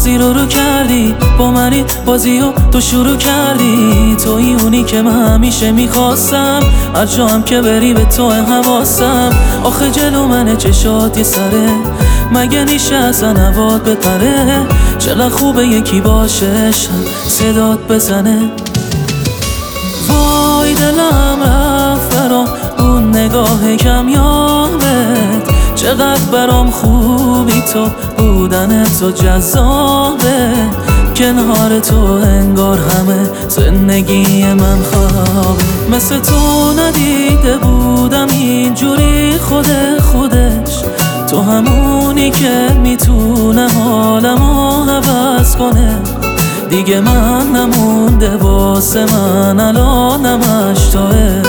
زیر رو کردی با منی بازیو تو شروع کردی. توی اونی که من همیشه میخواستم، هر جا هم که بری به تو حواسم. آخه جلو من چشات یه سره، مگه نیشه اصلا هوات بپره؟ چقدر خوبه یکی باشه صدات بزنه. وای دلم رفت برام اون نگاه کمیابت، چقدر برام خوبی تو بودن تو جذابه. کنار تو انگار همه زندگی من خوابه. مثل تو ندیده بودم اینجوری خودش. تو همونی که میتونه حالمو عوض کنه. دیگه من نمونده واسه من الانمش توه.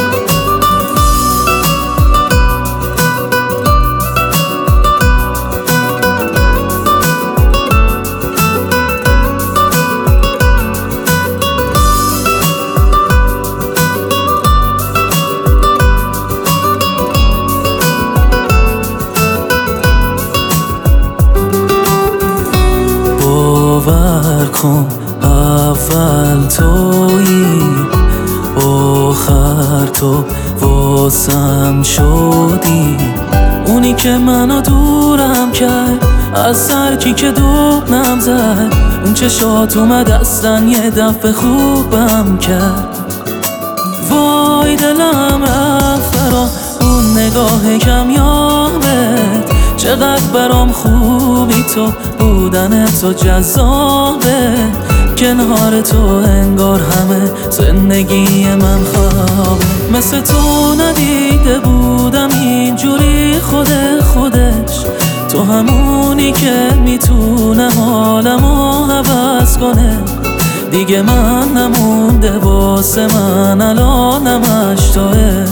باور کن اول تویی، آخر تو واسم شدی. اونی که منو دورم کرد از سرکی که دوبنم زد. اون چشات اومد اصلا یه دفعه خوبم کرد. وای دلم رفت برا اون نگاه کمیابت، چقدر برام خوبی تو بودن تو جذابه. کنار تو انگار همه زندگی من خوابه. مثل تو ندیده بودم اینجوری خودش. تو همونی که میتونه حالمو عوض کنه. دیگه من نمونده واسه من الانمش توه.